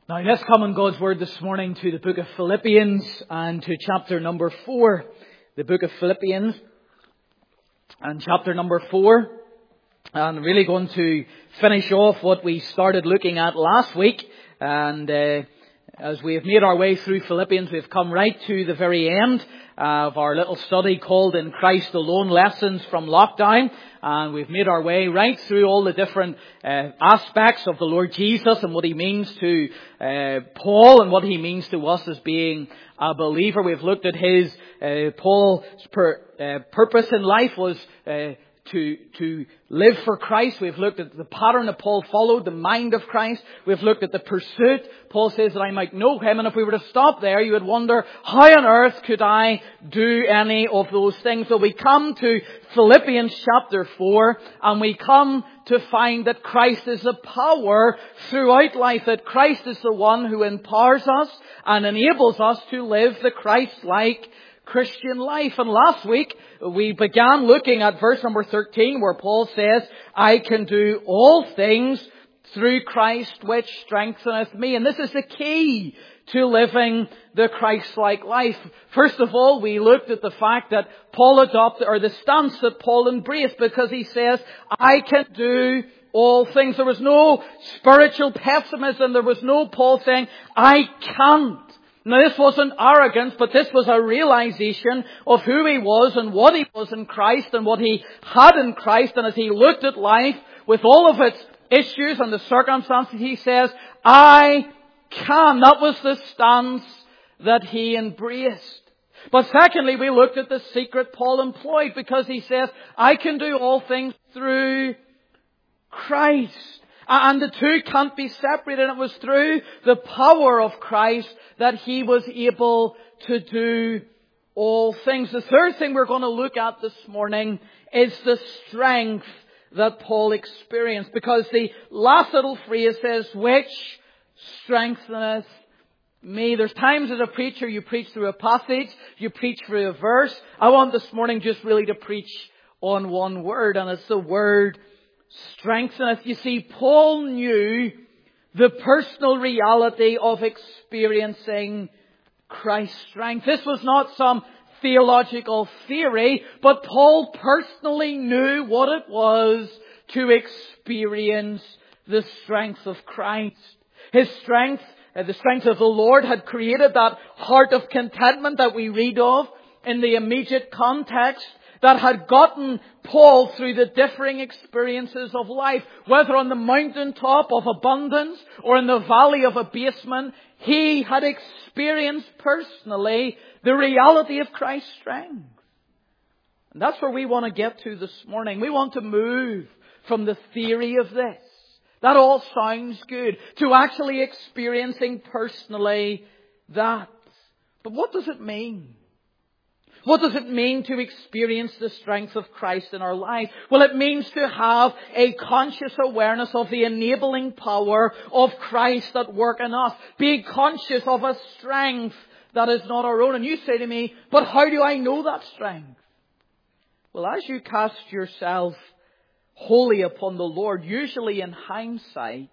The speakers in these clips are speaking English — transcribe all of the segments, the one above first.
Now let's come in God's Word this morning to the book of Philippians and to chapter number 4. The book of Philippians and chapter number 4. And really going to finish off what we started looking at last week. And as we have made our way through Philippians, we've come right to the very end of our little study called In Christ Alone, Lessons from Lockdown. And we've made our way right through all the different aspects of the Lord Jesus and what He means to Paul and what He means to us as being a believer. We've looked at his, Paul's purpose in life was to live for Christ. We've looked at the pattern that Paul followed, the mind of Christ. We've looked at the pursuit. Paul says that I might know Him. And if we were to stop there, you would wonder, how on earth could I do any of those things? So we come to Philippians chapter 4, and we come to find that Christ is the power throughout life, that Christ is the one who empowers us and enables us to live the Christ-like Christian life. And last week we began looking at verse number 13 where Paul says, I can do all things through Christ which strengtheneth me. And this is the key to living the Christ-like life. First of all, we looked at the fact that Paul adopted, or the stance that Paul embraced, because he says, I can do all things. There was no spiritual pessimism. There was no Paul saying, I can't. Now this wasn't arrogance, but this was a realization of who he was and what he was in Christ and what he had in Christ. And as he looked at life with all of its issues and the circumstances, he says, I can. That was the stance that he embraced. But secondly, we looked at the secret Paul employed, because he says, I can do all things through Christ. And the two can't be separated. It was through the power of Christ that he was able to do all things. The third thing we're going to look at this morning is the strength that Paul experienced. Because the last little phrase says, which strengtheneth me. There's times as a preacher you preach through a passage, you preach through a verse. I want this morning just really to preach on one word, and it's the word strengtheneth. You see, Paul knew the personal reality of experiencing Christ's strength. This was not some theological theory, but Paul personally knew what it was to experience the strength of Christ. His strength, the strength of the Lord, had created that heart of contentment that we read of in the immediate context, that had gotten Paul through the differing experiences of life. Whether on the mountaintop of abundance or in the valley of abasement, he had experienced personally the reality of Christ's strength. And that's where we want to get to this morning. We want to move from the theory of this. That all sounds good, to actually experiencing personally that. But what does it mean? What does it mean to experience the strength of Christ in our lives? Well, it means to have a conscious awareness of the enabling power of Christ at work in us. Being conscious of a strength that is not our own. And you say to me, but how do I know that strength? Well, as you cast yourself wholly upon the Lord, usually in hindsight,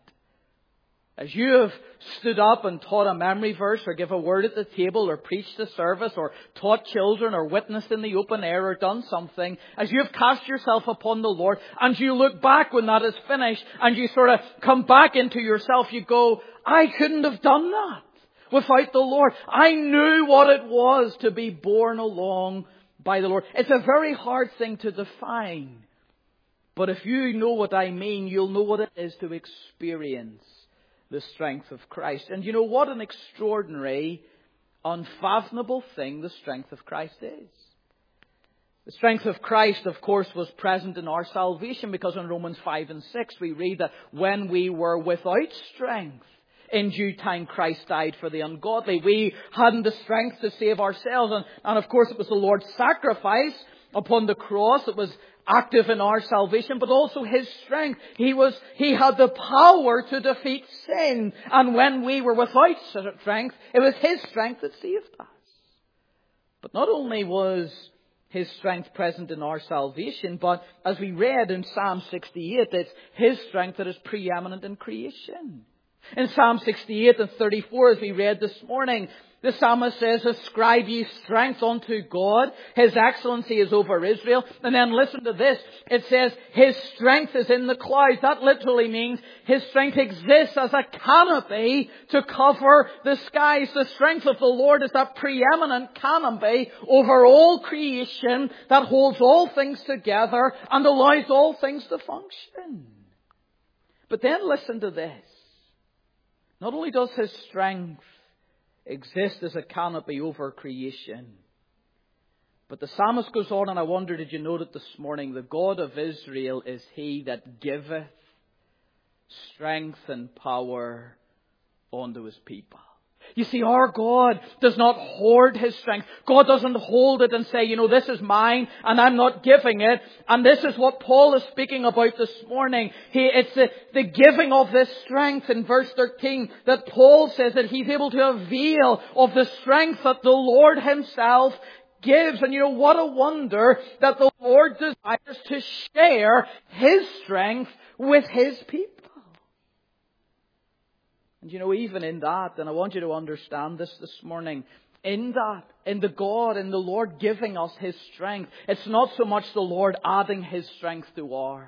as you have stood up and taught a memory verse or give a word at the table or preached a service or taught children or witnessed in the open air or done something, as you have cast yourself upon the Lord and you look back when that is finished and you sort of come back into yourself, you go, I couldn't have done that without the Lord. I knew what it was to be borne along by the Lord. It's a very hard thing to define. But if you know what I mean, you'll know what it is to experience the strength of Christ. And you know what an extraordinary, unfathomable thing the strength of Christ is. The strength of Christ, of course, was present in our salvation, because in Romans 5 and 6 we read that when we were without strength, in due time Christ died for the ungodly. We hadn't the strength to save ourselves. And of course it was the Lord's sacrifice upon the cross that was active in our salvation, but also His strength. He had the power to defeat sin. And when we were without strength, it was His strength that saved us. But not only was His strength present in our salvation, but as we read in Psalm 68, it's His strength that is preeminent in creation. In Psalm 68 and 34, as we read this morning, the psalmist says, ascribe ye strength unto God. His excellency is over Israel. And then listen to this. It says, His strength is in the clouds. That literally means His strength exists as a canopy to cover the skies. The strength of the Lord is that preeminent canopy over all creation that holds all things together and allows all things to function. But then listen to this. Not only does His strength exist as a canopy over creation, but the psalmist goes on, and I wonder, did you note it this morning? The God of Israel is He that giveth strength and power unto His people. You see, our God does not hoard His strength. God doesn't hold it and say, this is mine and I'm not giving it. And this is what Paul is speaking about this morning. It's the giving of this strength in verse 13 that Paul says that he's able to avail of the strength that the Lord Himself gives. And what a wonder that the Lord desires to share His strength with His people. And even in that, and I want you to understand this morning, in the Lord giving us His strength, it's not so much the Lord adding His strength to ours,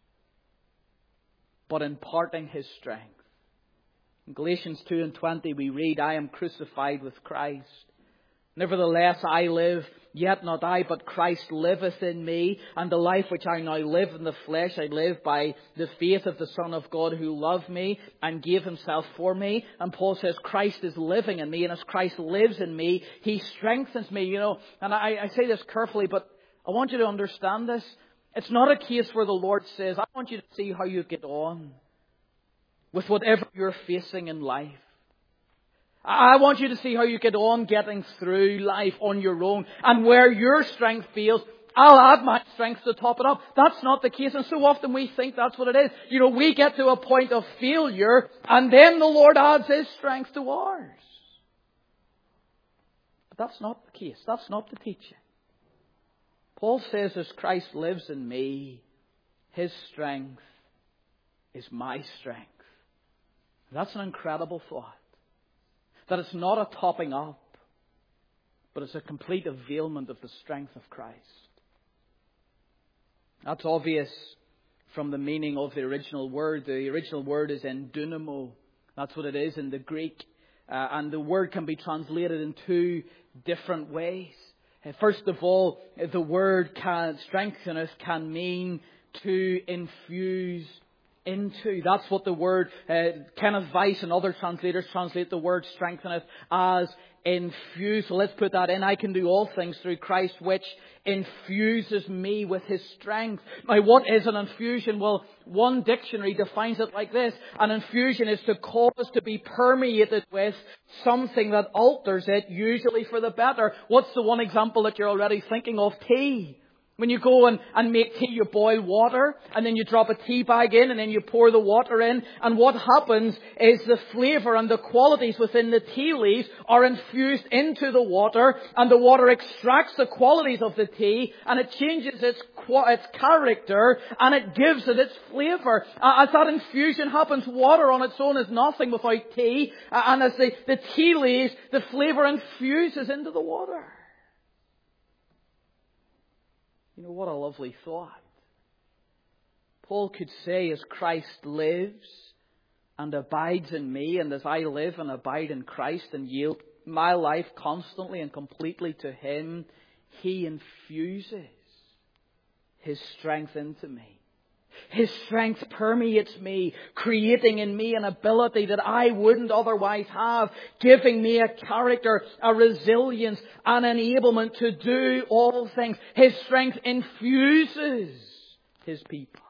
but imparting His strength. In Galatians 2:20 we read, I am crucified with Christ. Nevertheless I live, yet not I, but Christ liveth in me. And the life which I now live in the flesh, I live by the faith of the Son of God who loved me and gave Himself for me. And Paul says Christ is living in me. And as Christ lives in me, He strengthens me. And I say this carefully, but I want you to understand this. It's not a case where the Lord says, I want you to see how you get on with whatever you're facing in life. I want you to see how you get on getting through life on your own. And where your strength fails, I'll add my strength to top it up. That's not the case. And so often we think that's what it is. We get to a point of failure and then the Lord adds His strength to ours. But that's not the case. That's not the teaching. Paul says, as Christ lives in me, His strength is my strength. That's an incredible thought. That it's not a topping up, but it's a complete availment of the strength of Christ. That's obvious from the meaning of the original word. The original word is endunamo. That's what it is in the Greek. And the word can be translated in two different ways. First of all, the word strengtheneth can mean to infuse into. That's what the word, Kenneth Weiss and other translators translate the word strengtheneth as infuse. So let's put that in. I can do all things through Christ which infuses me with His strength. Now what is an infusion? Well, one dictionary defines it like this. An infusion is to cause to be permeated with something that alters it, usually for the better. What's the one example that you're already thinking of? Tea. When you go and make tea, you boil water and then you drop a tea bag in and then you pour the water in. And what happens is the flavour and the qualities within the tea leaves are infused into the water, and the water extracts the qualities of the tea and it changes its character and it gives it its flavour. As that infusion happens, water on its own is nothing without tea. And as the tea leaves, the flavour infuses into the water. What a lovely thought. Paul could say, as Christ lives and abides in me, and as I live and abide in Christ and yield my life constantly and completely to Him, He infuses His strength into me. His strength permeates me, creating in me an ability that I wouldn't otherwise have, giving me a character, a resilience, an enablement to do all things. His strength infuses His people.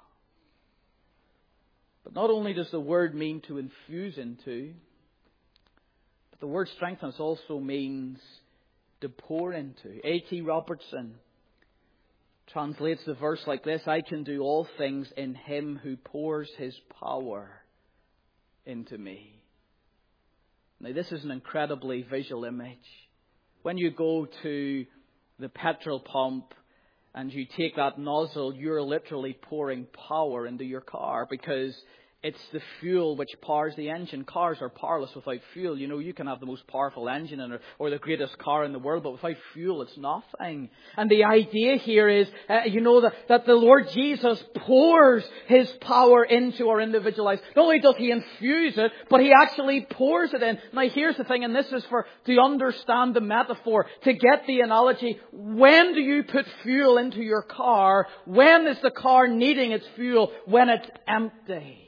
But not only does the word mean to infuse into, but the word strengthen also means to pour into. A.T. Robertson translates the verse like this: I can do all things in Him who pours His power into me. Now this is an incredibly visual image. When you go to the petrol pump and you take that nozzle, you're literally pouring power into your car, because It's the fuel which powers the engine. Cars are powerless without fuel. You can have the most powerful engine or the greatest car in the world, but without fuel, it's nothing. And the idea here is, that the Lord Jesus pours His power into our individual lives. Not only does He infuse it, but He actually pours it in. Now, here's the thing, and this is to understand the metaphor, to get the analogy. When do you put fuel into your car? When is the car needing its fuel? When it's empty.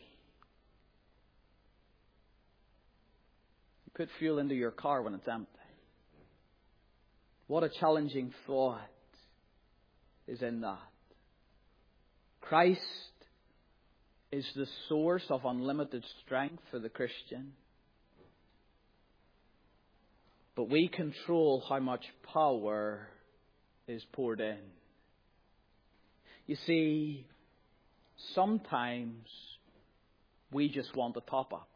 Put fuel into your car when it's empty. What a challenging thought is in that. Christ is the source of unlimited strength for the Christian. But we control how much power is poured in. You see, sometimes we just want to top up.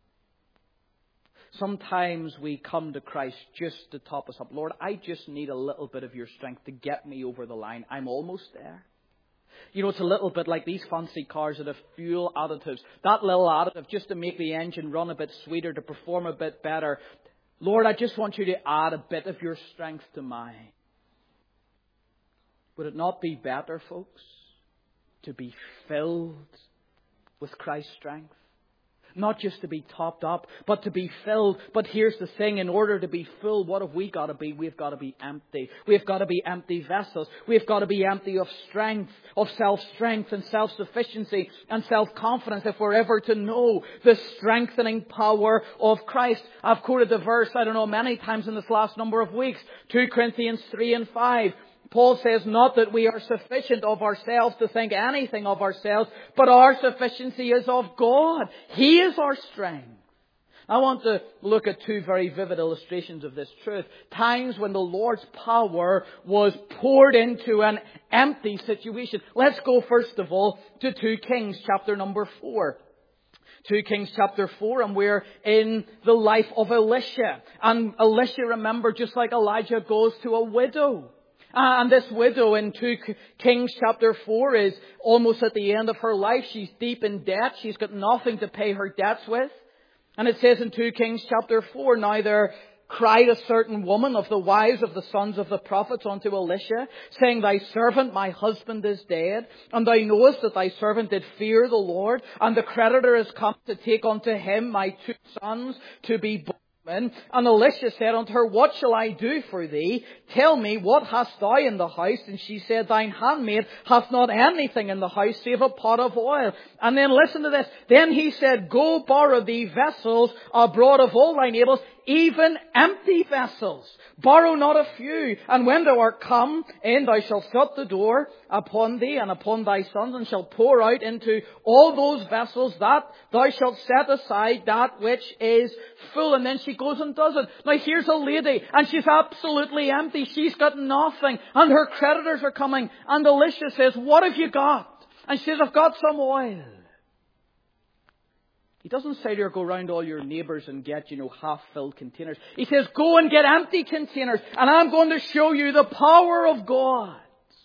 Sometimes we come to Christ just to top us up. Lord, I just need a little bit of your strength to get me over the line. I'm almost there. It's a little bit like these fancy cars that have fuel additives. That little additive just to make the engine run a bit sweeter, to perform a bit better. Lord, I just want you to add a bit of your strength to mine. Would it not be better, folks, to be filled with Christ's strength? Not just to be topped up, but to be filled. But here's the thing, in order to be full, what have we got to be? We've got to be empty. We've got to be empty vessels. We've got to be empty of strength, of self-strength and self-sufficiency and self-confidence if we're ever to know the strengthening power of Christ. I've quoted the verse, many times in this last number of weeks. 2 Corinthians 3 and 5. Paul says, not that we are sufficient of ourselves to think anything of ourselves, but our sufficiency is of God. He is our strength. I want to look at two very vivid illustrations of this truth. Times when the Lord's power was poured into an empty situation. Let's go first of all to 2 Kings chapter number 4. 2 Kings chapter 4, and we're in the life of Elisha. And Elisha, remember, just like Elijah, goes to a widow. And this widow in 2 Kings chapter 4 is almost at the end of her life. She's deep in debt. She's got nothing to pay her debts with. And it says in 2 Kings chapter 4, now there cried a certain woman of the wives of the sons of the prophets unto Elisha, saying, thy servant, my husband, is dead. And thou knowest that thy servant did fear the Lord. And the creditor is come to take unto him my 2 sons to be born. And Elisha said unto her, what shall I do for thee? Tell me, what hast thou in the house? And she said, thine handmaid hath not anything in the house save a pot of oil. And then listen to this. Then he said, go borrow thee vessels abroad of all thy neighbours, even empty vessels. Borrow not a few. And when thou art come in, thou shalt shut the door upon thee and upon thy sons, and shalt pour out into all those vessels that thou shalt set aside that which is full. And then she goes and does it. Now here's a lady, and she's absolutely empty. She's got nothing. And her creditors are coming. And Elisha says, what have you got? And she says, I've got some oil. He doesn't say to her, go round all your neighbours and get, half-filled containers. He says, go and get empty containers, and I'm going to show you the power of God.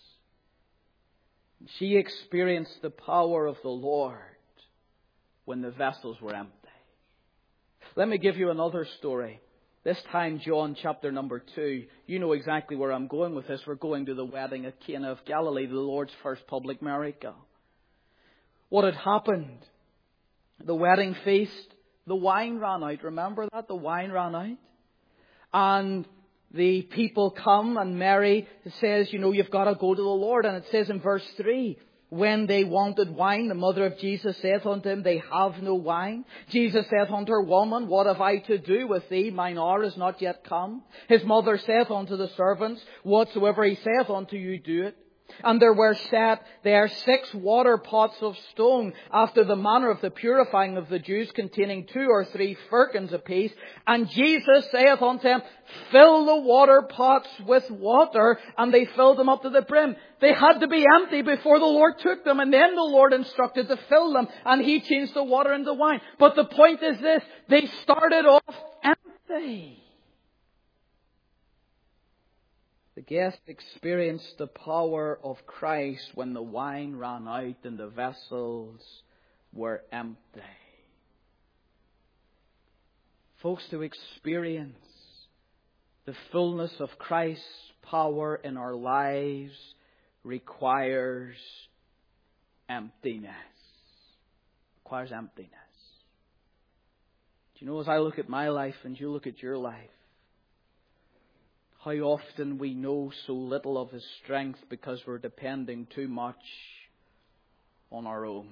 She experienced the power of the Lord when the vessels were empty. Let me give you another story. This time, John chapter number 2. You know exactly where I'm going with this. We're going to the wedding at Cana of Galilee, the Lord's first public miracle. What had happened? The wedding feast, the wine ran out. Remember that? The wine ran out. And the people come, and Mary says, you've got to go to the Lord. And it says in verse 3, when they wanted wine, the mother of Jesus saith unto him, they have no wine. Jesus saith unto her, woman, what have I to do with thee? Mine hour is not yet come. His mother saith unto the servants, whatsoever he saith unto you, do it. And there were set there 6 water pots of stone, after the manner of the purifying of the Jews, containing 2 or 3 firkins apiece. And Jesus saith unto them, fill the water pots with water. And they filled them up to the brim. They had to be empty before the Lord took them. And then the Lord instructed to fill them. And He changed the water into wine. But the point is this, they started off empty. The guest experienced the power of Christ when the wine ran out and the vessels were empty. Folks, to experience the fullness of Christ's power in our lives requires emptiness. Requires emptiness. Do you know, as I look at my life and you look at your life, how often we know so little of His strength because we're depending too much on our own.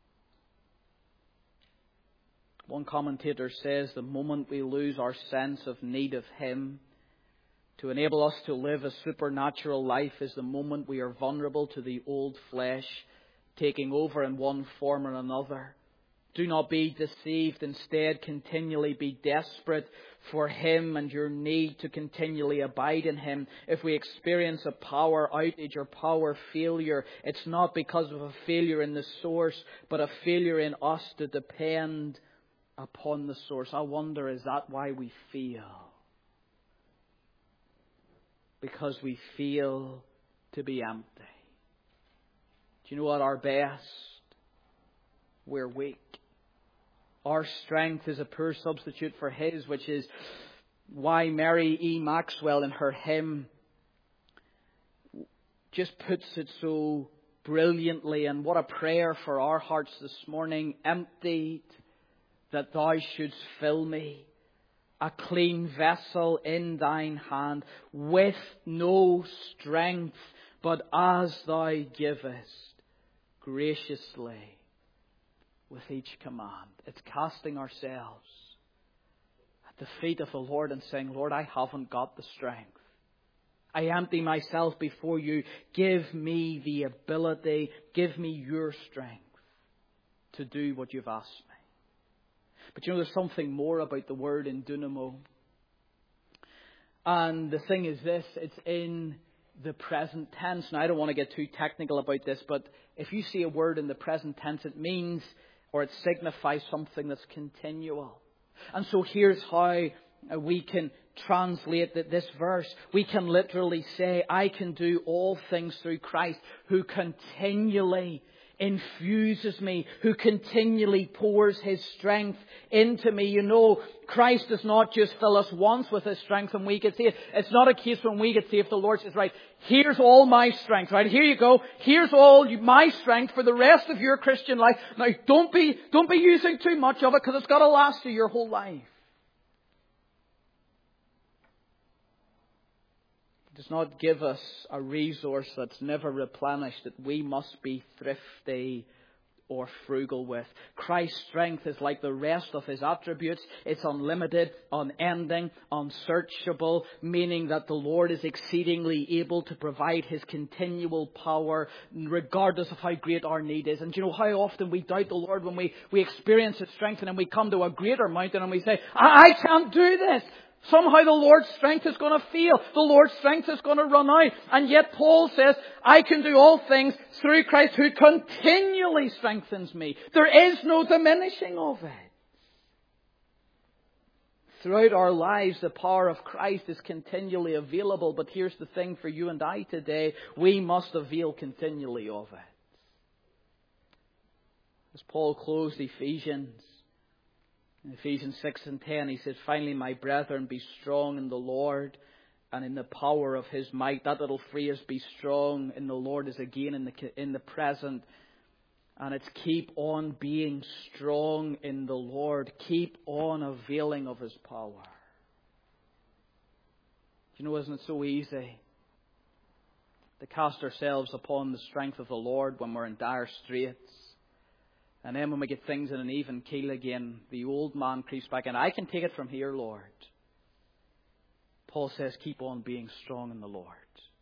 One commentator says the moment we lose our sense of need of Him to enable us to live a supernatural life is the moment we are vulnerable to the old flesh taking over in one form or another. Do not be deceived. Instead, continually be desperate for Him and your need to continually abide in Him. If we experience a power outage or power failure, it's not because of a failure in the source, but a failure in us to depend upon the source. I wonder, is that why we fail? Because we feel to be empty. Do you know what? Our best, we're weak. Our strength is a poor substitute for His, which is why Mary E. Maxwell in her hymn just puts it so brilliantly. And what a prayer for our hearts this morning. Emptied, that Thou shouldst fill me, a clean vessel in Thine hand, with no strength, but as Thou givest, graciously, with each command. It's casting ourselves at the feet of the Lord and saying, Lord, I haven't got the strength. I empty myself before You. Give me the ability, give me Your strength to do what You've asked me. But you know, there's something more about the word in dunamo. And the thing is this, it's in the present tense. Now, I don't want to get too technical about this, but if you see a word in the present tense, it means, or it signifies something that's continual. And so here's how we can translate this verse. We can literally say, I can do all things through Christ who continually infuses me, who continually pours His strength into me. You know, Christ does not just fill us once with His strength and we get saved. It's not a case when we get saved, the Lord says, right, here's all my strength, right? Here you go. Here's all my strength for the rest of your Christian life. Now, don't be using too much of it, because it's got to last you your whole life. Does not give us a resource that's never replenished, that we must be thrifty or frugal with. Christ's strength is like the rest of His attributes. It's unlimited, unending, unsearchable, meaning that the Lord is exceedingly able to provide His continual power regardless of how great our need is. And you know how often we doubt the Lord when we experience His strength and then we come to a greater mountain and we say, I can't do this. Somehow the Lord's strength is going to fail. The Lord's strength is going to run out. And yet Paul says, I can do all things through Christ who continually strengthens me. There is no diminishing of it. Throughout our lives, the power of Christ is continually available. But here's the thing for you and I today. We must avail continually of it. As Paul closed Ephesians, in Ephesians 6 and 10, he says, finally, my brethren, be strong in the Lord and in the power of His might. That little phrase, be strong in the Lord, is again in the present. And it's keep on being strong in the Lord. Keep on availing of His power. You know, isn't it so easy to cast ourselves upon the strength of the Lord when we're in dire straits? And then when we get things in an even keel again, the old man creeps back in. I can take it from here, Lord. Paul says, keep on being strong in the Lord.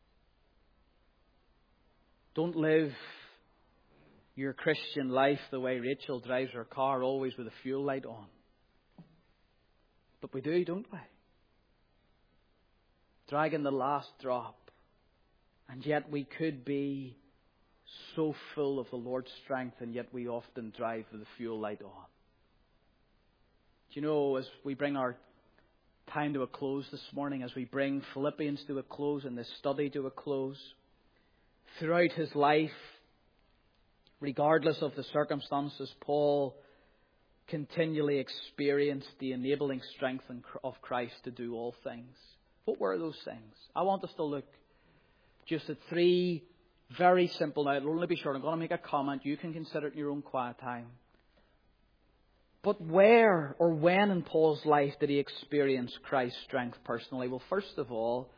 Don't live your Christian life the way Rachel drives her car, always with the fuel light on. But we do, don't we? Dragging the last drop. And yet we could be so full of the Lord's strength, and yet we often drive with the fuel light on. Do you know, as we bring our time to a close this morning, as we bring Philippians to a close and this study to a close, throughout his life, Regardless of the circumstances, Paul continually experienced the enabling strength of Christ to do all things. What were those things? I want us to look just at three very simple. Now, it'll only be short. I'm going to make a comment. You can consider it in your own quiet time. But where or when in Paul's life did he experience Christ's strength personally? Well, first of all,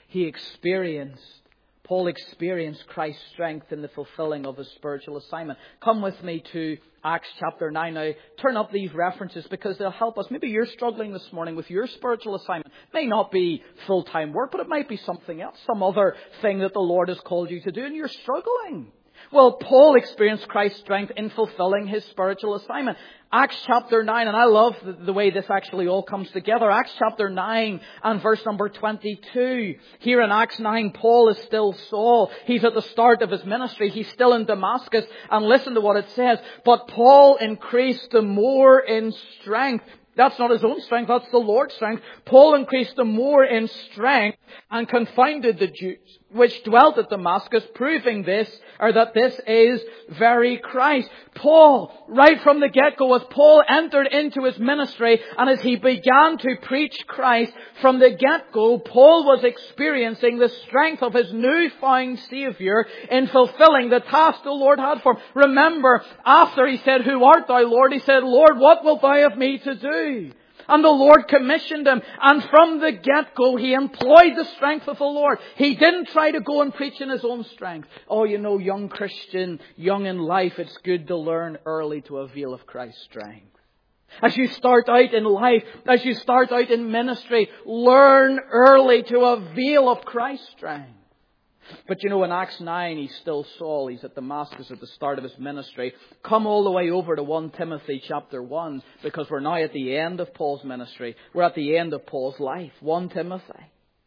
Paul experienced Christ's strength in the fulfilling of his spiritual assignment. Come with me to Acts chapter 9 now. Turn up these references because they'll help us. Maybe you're struggling this morning with your spiritual assignment. It may not be full-time work, but it might be something else, some other thing that the Lord has called you to do, and you're struggling. Well, Paul experienced Christ's strength in fulfilling his spiritual assignment. Acts chapter 9, and I love the way this actually all comes together. Acts chapter 9 and verse number 22. Here in Acts 9, Paul is still Saul. He's at the start of his ministry. He's still in Damascus. And listen to what it says. But Paul increased the more in strength. That's not his own strength, that's the Lord's strength. Paul increased the more in strength and confounded the Jews which dwelt at Damascus, proving that this is very Christ. Paul, right from the get-go, as Paul entered into his ministry and as he began to preach Christ from the get-go, Paul was experiencing the strength of his newfound Saviour in fulfilling the task the Lord had for him. Remember, after he said, "Who art thou, Lord?" he said, "Lord, what wilt thou have me to do?" And the Lord commissioned him. And from the get-go, he employed the strength of the Lord. He didn't try to go and preach in his own strength. Oh, you know, young Christian, young in life, it's good to learn early to avail of Christ's strength. As you start out in life, as you start out in ministry, learn early to avail of Christ's strength. But you know, in Acts 9, he's still Saul. He's at Damascus at the start of his ministry. Come all the way over to 1 Timothy chapter 1, because we're now at the end of Paul's ministry. We're at the end of Paul's life. 1 Timothy.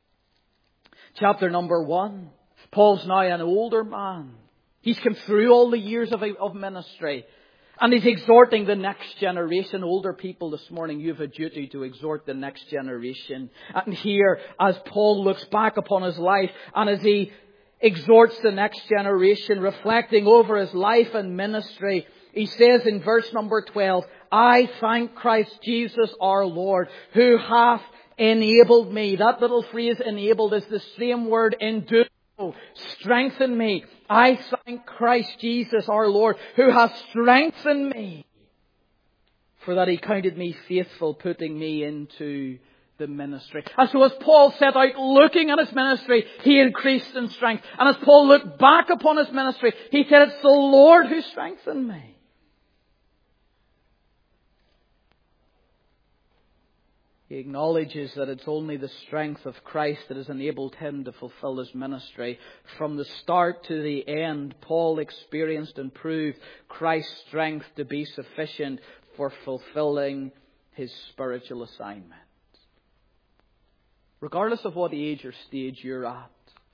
Chapter number 1. Paul's now an older man. He's come through all the years of ministry. And he's exhorting the next generation. Older people this morning, you have a duty to exhort the next generation. And here, as Paul looks back upon his life, and as he exhorts the next generation, reflecting over his life and ministry, he says in verse number 12, "I thank Christ Jesus our Lord, who hath enabled me." That little phrase, enabled, is the same word endure. Strengthen me. I thank Christ Jesus our Lord, who hath strengthened me, for that he counted me faithful, putting me into the ministry. And so as Paul set out looking at his ministry, he increased in strength. And as Paul looked back upon his ministry, he said, "It's the Lord who strengthened me." He acknowledges that it's only the strength of Christ that has enabled him to fulfill his ministry. From the start to the end, Paul experienced and proved Christ's strength to be sufficient for fulfilling his spiritual assignment. Regardless of what age or stage you're at,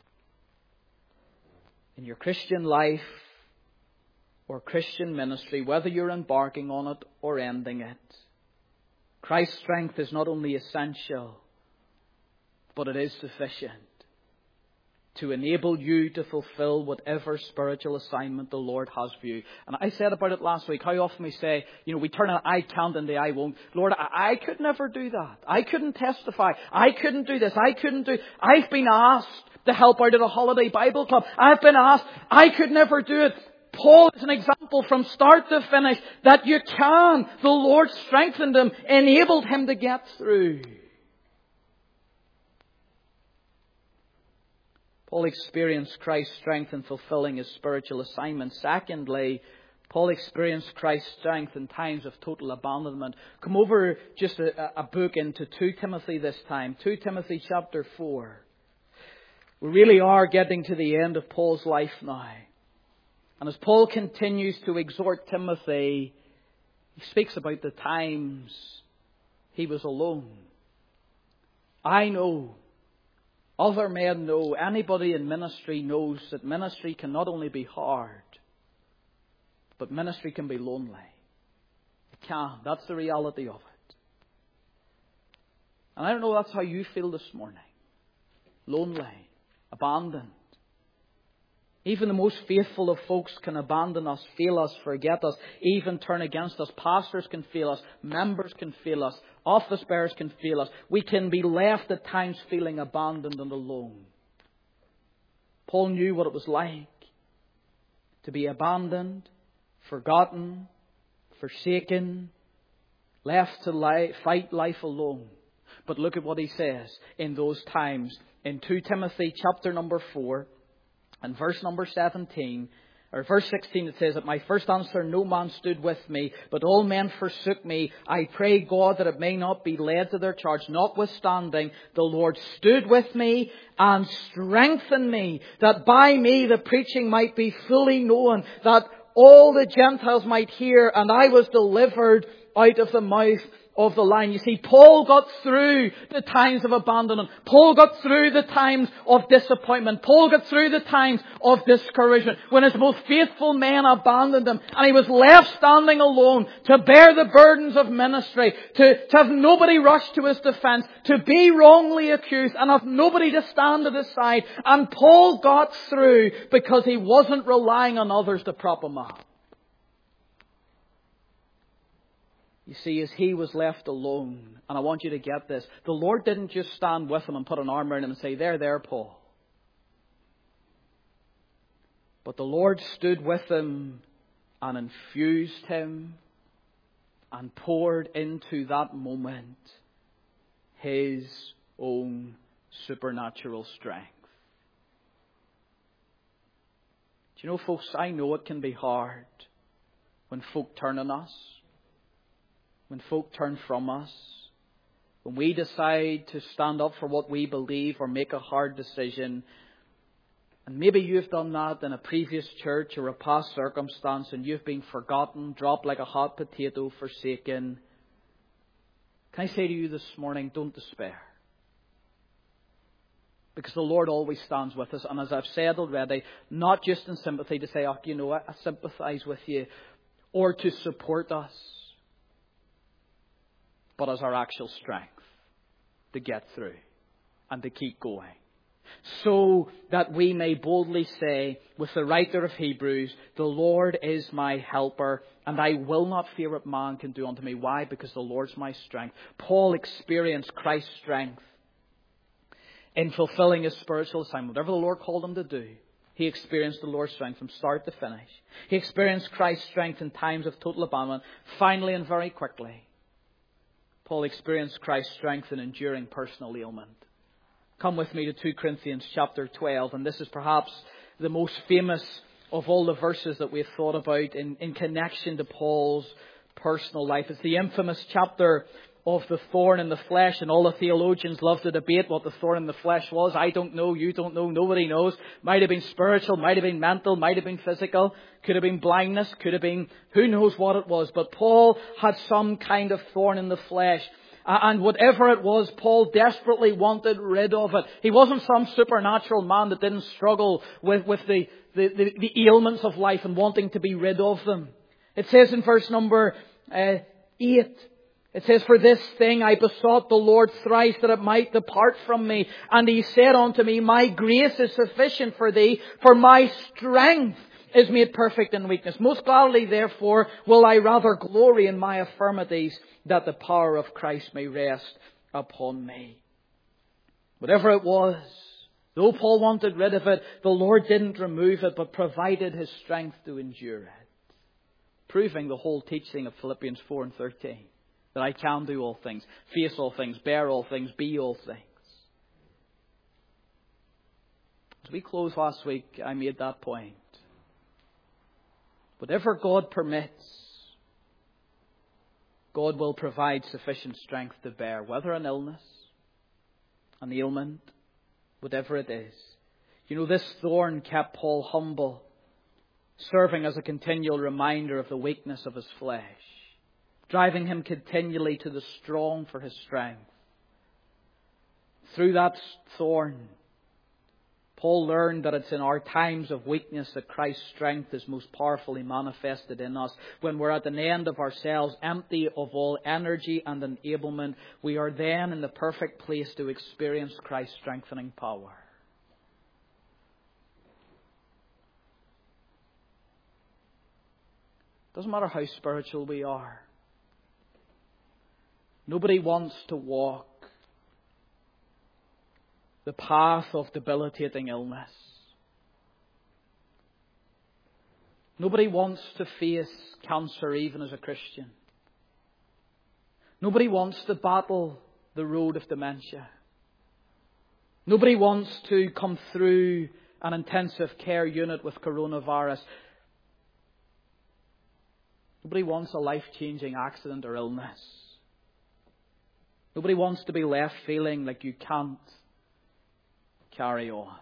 in your Christian life or Christian ministry, whether you're embarking on it or ending it, Christ's strength is not only essential, but it is sufficient to enable you to fulfill whatever spiritual assignment the Lord has for you. And I said about it last week, how often we say, we turn an I can't into I won't. Lord, I could never do that. I couldn't testify. I couldn't do this. I've been asked to help out at a holiday Bible club. I've been asked. I could never do it. Paul is an example from start to finish that you can. The Lord strengthened him, enabled him to get through. Paul experienced Christ's strength in fulfilling his spiritual assignment. Secondly, Paul experienced Christ's strength in times of total abandonment. Come over just a book into 2 Timothy this time. 2 Timothy chapter 4. We really are getting to the end of Paul's life now. And as Paul continues to exhort Timothy, he speaks about the times he was alone. I know, other men know, anybody in ministry knows that ministry can not only be hard, but ministry can be lonely. It can. That's the reality of it. And I don't know if that's how you feel this morning. Lonely, abandoned. Even the most faithful of folks can abandon us, fail us, forget us, even turn against us. Pastors can fail us. Members can fail us. Office bearers can fail us. We can be left at times feeling abandoned and alone. Paul knew what it was like to be abandoned, forgotten, forsaken, left to fight life alone. But look at what he says in those times. In 2 Timothy chapter number 4 and verse number 17, or verse 16, it says, "At my first answer no man stood with me, but all men forsook me. I pray God that it may not be laid to their charge. Notwithstanding, the Lord stood with me and strengthened me, that by me the preaching might be fully known, that all the Gentiles might hear, and I was delivered out of the mouth of the lion." You see, Paul got through the times of abandonment. Paul got through the times of disappointment. Paul got through the times of discouragement when his most faithful men abandoned him, and he was left standing alone to bear the burdens of ministry, to have nobody rush to his defense, to be wrongly accused and have nobody to stand at his side. And Paul got through because he wasn't relying on others to prop him up. You see, as he was left alone, and I want you to get this, the Lord didn't just stand with him and put an arm around him and say, there, Paul. But the Lord stood with him and infused him and poured into that moment His own supernatural strength. Do you know, folks, I know it can be hard when folk turn on us. When folk turn from us, when we decide to stand up for what we believe or make a hard decision, and maybe you've done that in a previous church or a past circumstance and you've been forgotten, dropped like a hot potato, forsaken. Can I say to you this morning, don't despair. Because the Lord always stands with us. And as I've said already, not just in sympathy to say, I sympathise with you, or to support us, but as our actual strength to get through and to keep going. So that we may boldly say with the writer of Hebrews, "The Lord is my helper, and I will not fear what man can do unto me." Why? Because the Lord's my strength. Paul experienced Christ's strength in fulfilling his spiritual assignment. Whatever the Lord called him to do, he experienced the Lord's strength from start to finish. He experienced Christ's strength in times of total abandonment. Finally and very quickly, Paul experienced Christ's strength in enduring personal ailment. Come with me to 2 Corinthians chapter 12, and this is perhaps the most famous of all the verses that we've thought about in connection to Paul's personal life. It's the infamous chapter of the thorn in the flesh, and all the theologians love to debate what the thorn in the flesh was. I don't know, you don't know, nobody knows. Might have been spiritual, might have been mental, might have been physical, could have been blindness, could have been who knows what it was. But Paul had some kind of thorn in the flesh. And whatever it was, Paul desperately wanted rid of it. He wasn't some supernatural man that didn't struggle with the ailments of life and wanting to be rid of them. It says in verse number 8, it says, "For this thing I besought the Lord thrice, that it might depart from me. And He said unto me, My grace is sufficient for thee, for my strength is made perfect in weakness. Most gladly, therefore, will I rather glory in my infirmities, that the power of Christ may rest upon me." Whatever it was, though Paul wanted rid of it, the Lord didn't remove it, but provided His strength to endure it. Proving the whole teaching of Philippians 4 and 13. That I can do all things, face all things, bear all things, be all things. As we closed last week, I made that point. Whatever God permits, God will provide sufficient strength to bear, whether an illness, an ailment, whatever it is. You know, this thorn kept Paul humble, serving as a continual reminder of the weakness of his flesh, driving him continually to the strong for his strength. Through that thorn, Paul learned that it's in our times of weakness that Christ's strength is most powerfully manifested in us. When we're at an end of ourselves, empty of all energy and enablement, we are then in the perfect place to experience Christ's strengthening power. Doesn't matter how spiritual we are. Nobody wants to walk the path of debilitating illness. Nobody wants to face cancer even as a Christian. Nobody wants to battle the road of dementia. Nobody wants to come through an intensive care unit with coronavirus. Nobody wants a life-changing accident or illness. Nobody wants to be left feeling like you can't carry on.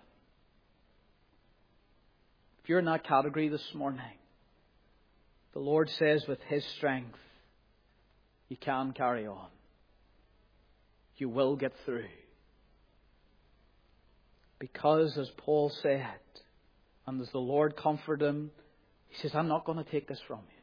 If you're in that category this morning, the Lord says with His strength, you can carry on. You will get through. Because, as Paul said, and as the Lord comforted him, he says, I'm not going to take this from you.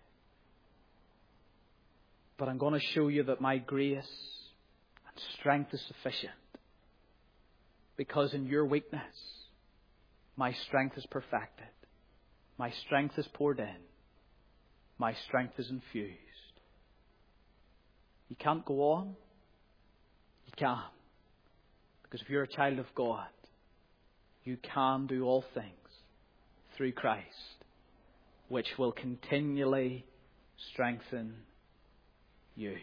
But I'm going to show you that my grace and strength is sufficient. Because in your weakness, my strength is perfected. My strength is poured in. My strength is infused. You can't go on. You can. Because if you're a child of God, you can do all things through Christ, which will continually strengthen you.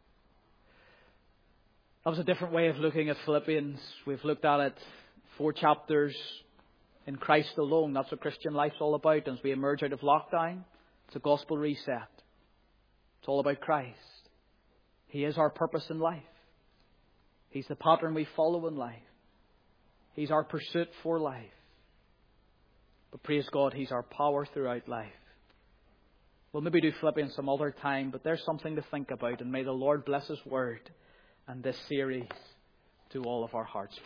That was a different way of looking at Philippians. We've looked at it 4 chapters in Christ alone. That's what Christian life's all about. As we emerge out of lockdown, it's a gospel reset. It's all about Christ. He is our purpose in life. He's the pattern we follow in life. He's our pursuit for life. But praise God, He's our power throughout life. We'll maybe do Philippians some other time, but there's something to think about. And may the Lord bless His word and this series to all of our hearts.